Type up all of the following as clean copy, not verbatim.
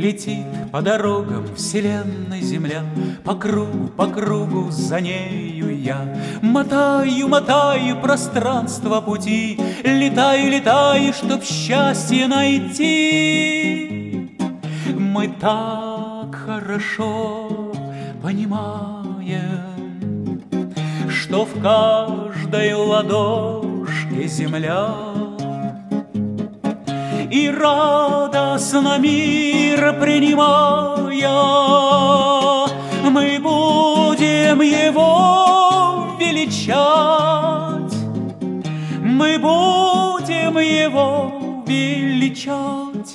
Летит по дорогам вселенной Земля, по кругу за нею я. Мотаю, мотаю пространство пути, летаю, летаю, чтоб счастье найти. Мы так хорошо понимаем, что в каждой ладошке земля, и радостно мир принимая, мы будем его величать, мы будем его величать.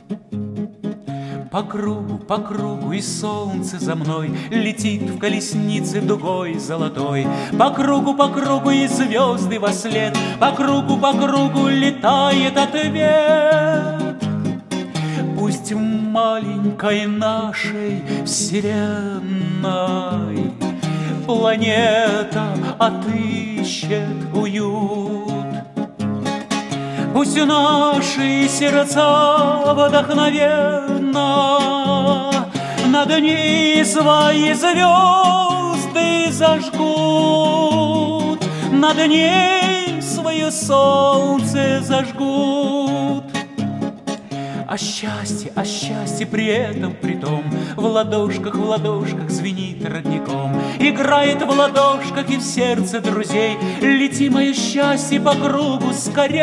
По кругу, и солнце за мной летит в колеснице дугой золотой. По кругу, и звезды во след, по кругу летает ответ. Пусть в маленькой нашей вселенной планета отыщет уют. Пусть наши сердца вдохновенно над ней свои звезды зажгут, над ней свое солнце зажгут. А счастье при этом, при том, в ладошках звенит родником, играет в ладошках и в сердце друзей. Лети, мое счастье, по кругу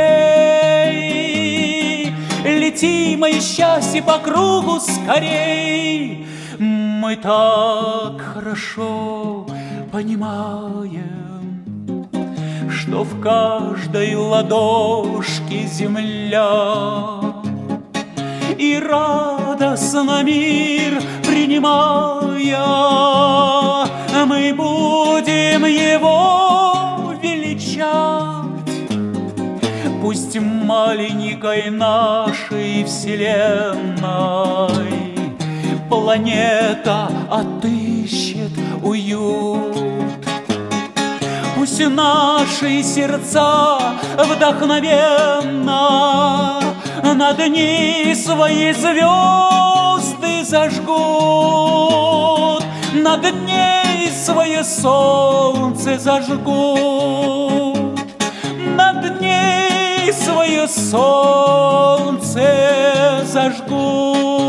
скорей, лети, мое счастье, по кругу скорей. Мы так хорошо понимаем, что в каждой ладошке земля, и радостно мир принимая, мы будем его величать. Пусть в маленькой нашей вселенной планета отыщет уют. Пусть наши сердца вдохновенно над ней свои звезды зажгут, над ней свое солнце зажгут, над ней свое солнце зажгут.